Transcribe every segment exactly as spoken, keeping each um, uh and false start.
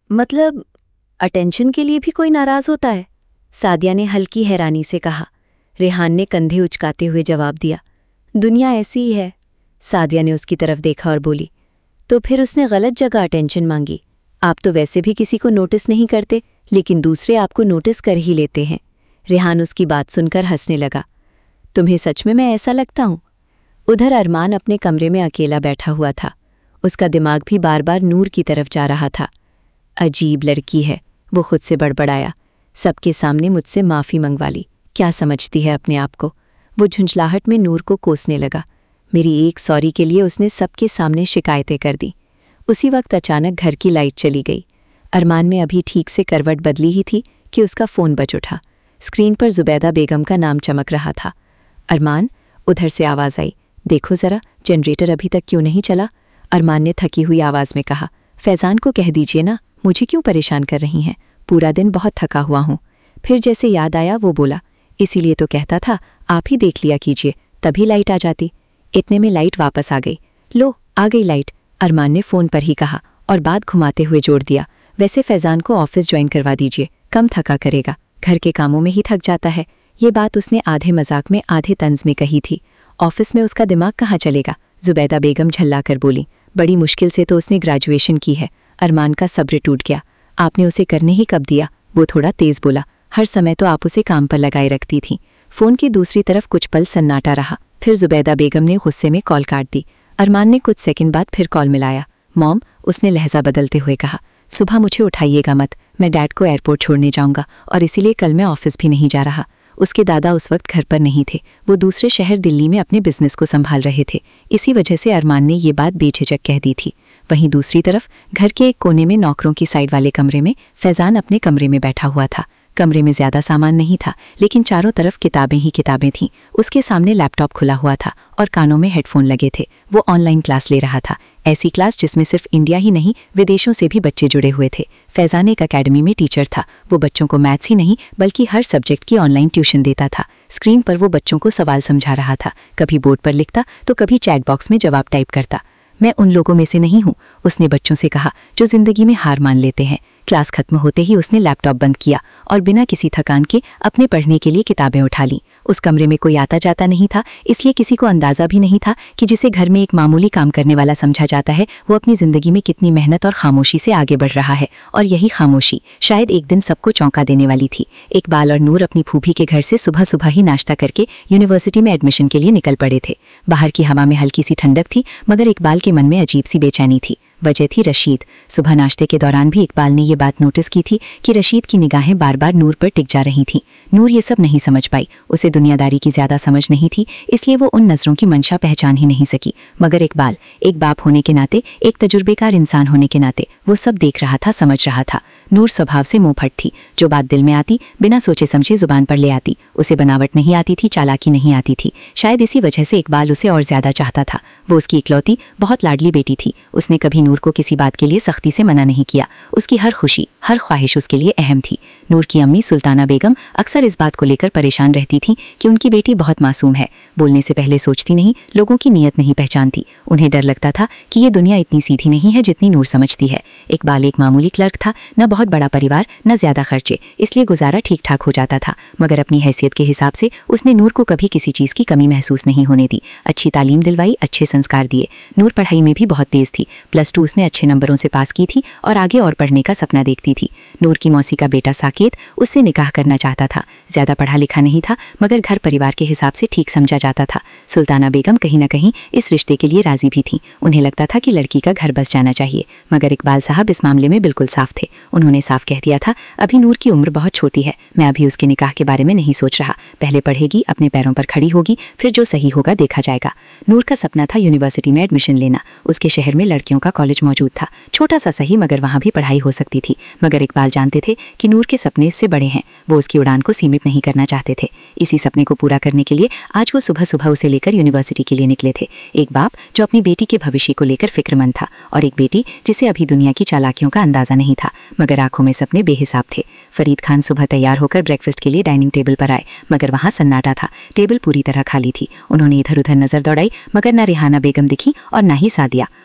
मतलब अटेंशन के लिए भी कोई नाराज होता है? सादिया ने हल्की हैरानी से कहा। रेहान ने कंधे उचकाते हुए जवाब दिया, दुनिया ऐसी ही है। सादिया ने उसकी तरफ देखा और बोली, तो फिर उसने गलत जगह अटेंशन मांगी। आप तो वैसे भी किसी को नोटिस नहीं करते, लेकिन दूसरे आपको नोटिस कर ही लेते हैं। रेहान उसकी बात सुनकर हंसने लगा। तुम्हें सच में मैं ऐसा लगता हूँ? उधर अरमान अपने कमरे में अकेला बैठा हुआ था। उसका दिमाग भी बार बार नूर की तरफ जा रहा था। अजीब लड़की है, वो खुद से बड़बड़ाया। सबके सामने मुझसे माफ़ी मंगवा ली, क्या समझती है अपने आप को? वो झुंझलाहट में नूर को कोसने लगा। मेरी एक सॉरी के लिए उसने सबके सामने शिकायतें कर दी। उसी वक्त अचानक घर की लाइट चली गई। अरमान में अभी ठीक से करवट बदली ही थी कि उसका फ़ोन बज उठा। स्क्रीन पर जुबैदा बेगम का नाम चमक रहा था। अरमान, उधर से आवाज़ आई, देखो ज़रा जनरेटर अभी तक क्यों नहीं चला? अरमान ने थकी हुई आवाज़ में कहा। फैज़ान को कह दीजिए ना, मुझे क्यों परेशान कर रही हैं? पूरा दिन बहुत थका हुआ हूँ। फिर जैसे याद आया वो बोला, इसीलिए तो कहता था आप ही देख लिया कीजिए, तभी लाइट आ जाती। इतने में लाइट वापस आ गई। लो, आ गई लाइट, अरमान ने फ़ोन पर ही कहा और बात घुमाते हुए जोड़ दिया। वैसे फैज़ान को ऑफिस ज्वाइन करवा दीजिए, कम थका करेगा, घर के कामों में ही थक जाता है। ये बात उसने आधे मजाक में आधे तंज में कही थी। ऑफिस में उसका दिमाग कहाँ चलेगा? जुबैदा बेगम झल्ला कर बोली, बड़ी मुश्किल से तो उसने ग्रेजुएशन की है। अरमान का सब्र टूट गया। आपने उसे करने ही कब दिया? वो थोड़ा तेज़ बोला, हर समय तो आप उसे काम पर लगाए रखती थीं। फ़ोन की दूसरी तरफ कुछ पल सन्नाटा रहा। फिर जुबैदा बेगम ने गुस्से में कॉल काट दी। अरमान ने कुछ सेकंड बाद फिर कॉल मिलाया। मॉम, उसने लहजा बदलते हुए कहा, सुबह मुझे उठाइएगा मत, मैं डैड को एयरपोर्ट छोड़ने जाऊंगा और इसीलिए कल मैं ऑफिस भी नहीं जा रहा। उसके दादा उस वक्त घर पर नहीं थे, वो दूसरे शहर दिल्ली में अपने बिजनेस को संभाल रहे थे। इसी वजह से अरमान ने ये बात बेझिझक कह दी थी। वहीं दूसरी तरफ घर के एक कोने में नौकरों की साइड वाले कमरे में फैज़ान अपने कमरे में बैठा हुआ था। कमरे में ज़्यादा सामान नहीं था, लेकिन चारों तरफ किताबें ही किताबें थीं। उसके सामने लैपटॉप खुला हुआ था और कानों में हेडफोन लगे थे। वो ऑनलाइन क्लास ले रहा था, ऐसी क्लास जिसमें सिर्फ इंडिया ही नहीं विदेशों से भी बच्चे जुड़े हुए थे। फैज़ान एक अकेडमी में टीचर था। वो बच्चों को मैथ्स ही नहीं बल्कि हर सब्जेक्ट की ऑनलाइन ट्यूशन देता था। स्क्रीन पर वो बच्चों को सवाल समझा रहा था, कभी बोर्ड पर लिखता तो कभी चैट बॉक्स में जवाब टाइप करता। मैं उन लोगों में से नहीं हूँ, उसने बच्चों से कहा, जो जिंदगी में हार मान लेते हैं। क्लास खत्म होते ही उसने लैपटॉप बंद किया और बिना किसी थकान के अपने पढ़ने के लिए किताबें उठा लीं। उस कमरे में कोई आता जाता नहीं था, इसलिए किसी को अंदाजा भी नहीं था कि जिसे घर में एक मामूली काम करने वाला समझा जाता है, वो अपनी जिंदगी में कितनी मेहनत और खामोशी से आगे बढ़ रहा है। और यही खामोशी शायद एक दिन सबको चौंका देने वाली थी। इकबाल और नूर अपनी फूफी के घर से सुबह सुबह ही नाश्ता करके यूनिवर्सिटी में एडमिशन के लिए निकल पड़े थे। बाहर की हवा में हल्की सी ठंडक थी, मगर इकबाल के मन में अजीब सी बेचैनी थी। वजह थी रशीद। सुबह नाश्ते के दौरान भी इकबाल ने ये बात नोटिस की थी कि रशीद की निगाहें बार बार नूर पर टिक जा रही थीं। नूर ये सब नहीं समझ पाई, उसे दुनियादारी की ज्यादा समझ नहीं थी, इसलिए वो उन नज़रों की मंशा पहचान ही नहीं सकी। मगर इकबाल एक बाप होने के नाते, एक तजुर्बेकार इंसान होने के नाते वो सब देख रहा था, समझ रहा था। नूर स्वभाव से मुंहफट थी, जो बात दिल में आती बिना सोचे समझे जुबान पर ले आती। उसे बनावट नहीं आती थी, चालाकी नहीं आती थी। शायद इसी वजह से इकबाल उसे और ज्यादा चाहता था। वो उसकी इकलौती बहुत लाडली बेटी थी। उसने कभी नूर को किसी बात के लिए सख्ती से मना नहीं किया। उसकी हर खुशी, हर ख्वाहिश उसके लिए अहम थी। नूर की अम्मी सुल्ताना बेगम अक्सर इस बात को लेकर परेशान रहती थी कि उनकी बेटी बहुत मासूम है, बोलने से पहले सोचती नहीं, लोगों की नीयत नहीं पहचानती। उन्हें डर लगता था कि ये दुनिया इतनी सीधी नहीं है जितनी नूर समझती है। इकबाल एक मामूली क्लर्क था, न बहुत बड़ा परिवार, न ज्यादा खर्चे, इसलिए गुजारा ठीक ठाक हो जाता था। मगर अपनी हैसियत के हिसाब से उसने नूर को कभी किसी चीज की कमी महसूस नहीं होने दी। अच्छी तालीम दिलवाई, अच्छे संस्कार दिए। नूर पढ़ाई में भी बहुत तेज थी। प्लस टू उसने अच्छे नंबरों से पास की थी और आगे और पढ़ने का सपना देखती थी। नूर की मौसी का बेटा साकेत उससे निकाह करना चाहता था। ज्यादा पढ़ा लिखा नहीं था, मगर घर परिवार के हिसाब से ठीक समझा जाता था। सुल्ताना बेगम कहीं न कहीं इस रिश्ते के लिए राजी भी थी। उन्हें लगता था कि लड़की का घर बस जाना चाहिए। मगर इकबाल साहब इस मामले में बिल्कुल साफ थे। उन्होंने साफ कह दिया था, अभी नूर की उम्र बहुत छोटी है, मैं अभी उसके निकाह के बारे में नहीं सोच रहा। पहले पढ़ेगी, अपने पैरों पर खड़ी होगी, फिर जो सही होगा देखा जाएगा। नूर का सपना था यूनिवर्सिटी में एडमिशन लेना। उसके शहर में लड़कियों का कॉलेज मौजूद था, छोटा सा सही, मगर वहाँ भी पढ़ाई हो सकती थी। मगर इकबाल जानते थे कि नूर के सपने इससे बड़े हैं। वो उसकी उड़ान को सीमित नहीं करना चाहते थे। इसी सपने को पूरा करने के लिए आज वो सुबह सुबह उसे लेकर यूनिवर्सिटी के लिए निकले थे। एक बाप जो अपनी बेटी के भविष्य को लेकर फिक्रमंद था, और एक बेटी जिसे अभी दुनिया की चालाकियों का अंदाजा नहीं था, मगर आंखों में सपने बेहिसाब थे। फरीद खान सुबह तैयार होकर ब्रेकफास्ट के लिए डाइनिंग टेबल पर आए, मगर वहाँ सन्नाटा था। टेबल पूरी तरह खाली थी। उन्होंने इधर उधर नजर दौड़ाई, मगर न रेहाना बेगम दिखी और न ही सादिया।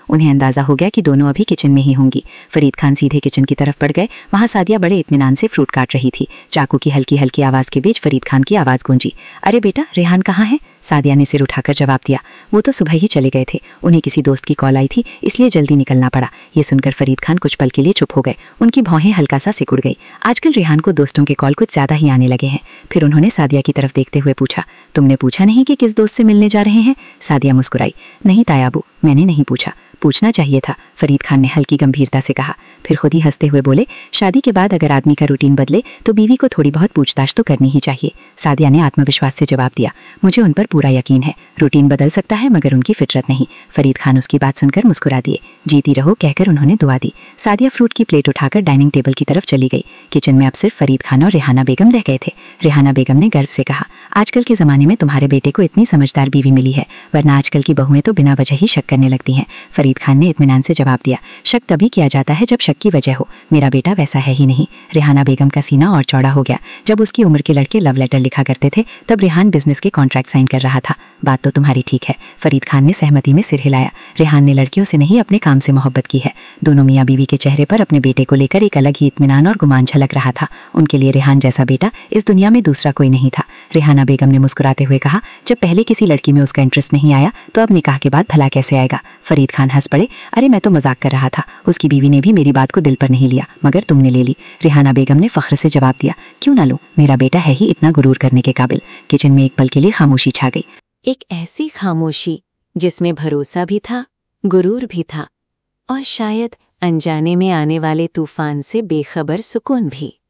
उन्हें अंदाजा हो गया कि दोनों अभी किचन में ही होंगी। फरीद खान सीधे किचन की तरफ बढ़ गए। वहाँ सादिया बड़े इत्मीनान से फ्रूट काट रही थी। चाकू की हल्की हल्की आवाज़ के बीच फरीद खान की आवाज़ गूंजी, अरे बेटा, रेहान कहाँ है? सादिया ने सिर उठाकर जवाब दिया, वो तो सुबह ही चले गए थे, उन्हें किसी दोस्त की कॉल आई थी, इसलिए जल्दी निकलना पड़ा। ये सुनकर फरीद खान कुछ पल के लिए चुप हो गए। उनकी भौहें हल्का सा सिकुड़ गई। आजकल रेहान को दोस्तों के कॉल कुछ ज्यादा ही आने लगे हैं। फिर उन्होंने सादिया की तरफ देखते हुए पूछा, तुमने पूछा नहीं कि किस दोस्त से मिलने जा रहे हैं? सादिया मुस्कुराई, नहीं तायाबू, मैंने नहीं पूछा। पूछना चाहिए था, फरीद खान ने हल्की गंभीरता से कहा। फिर खुद ही हंसते हुए बोले, शादी के बाद अगर आदमी का रूटीन बदले तो बीवी को थोड़ी बहुत पूछताछ तो करनी ही चाहिए। सादिया ने आत्मविश्वास से जवाब दिया, मुझे उन पर पूरा यकीन है। रूटीन बदल सकता है मगर उनकी फितरत नहीं। फरीद खान उसकी बात सुनकर मुस्कुरा दिए। जीती रहो कहकर उन्होंने दुआ दी। सादिया फ्रूट की प्लेट उठाकर डाइनिंग टेबल की तरफ चली गई। किचन में अब सिर्फ फरीद खान और रेहाना बेगम रह गए थे। रेहाना बेगम ने गर्व से कहा, आजकल के जमाने में तुम्हारे बेटे को इतनी समझदार बीवी मिली है, वरना आजकल की बहुएं तो बिना वजह ही शक करने लगती हैं। फरीद खान ने इत्मीनान से जवाब दिया, शक तभी किया जाता है जब शक की वजह हो। मेरा बेटा वैसा है ही नहीं। रेहाना बेगम का सीना और चौड़ा हो गया। जब उसकी उम्र के लड़के लव लेटर लिखा करते थे तब रेहान बिजनेस के कॉन्ट्रैक्ट साइन कर रहा था। बात तो तुम्हारी ठीक है। फरीद खान ने सहमति में सिर हिलाया। रेहान ने लड़कियों से नहीं अपने काम से मोहब्बत की है। दोनों मियाँ बीवी के चेहरे पर अपने बेटे को लेकर एक अलग ही इत्मीनान और गुमान झलक रहा था। उनके लिए रेहान जैसा बेटा इस दुनिया में दूसरा कोई नहीं था। रेहाना बेगम ने मुस्कुराते हुए कहा, जब पहले किसी लड़की में उसका इंटरेस्ट नहीं आया तो अब निकाह के बाद भला कैसे आएगा? फरीद खान हंस पड़े, अरे मैं तो मजाक कर रहा था। उसकी बीवी ने भी मेरी बात को दिल पर नहीं लिया, मगर तुमने ले ली। रेहाना बेगम ने फख्र से जवाब दिया, क्यों ना लूं, मेरा बेटा है ही इतना गुरूर करने के काबिल। किचन में एक पल के लिए खामोशी छा गई। एक ऐसी खामोशी जिसमें भरोसा भी था, गुरूर भी था और शायद अनजाने में आने वाले तूफान से बेखबर सुकून भी।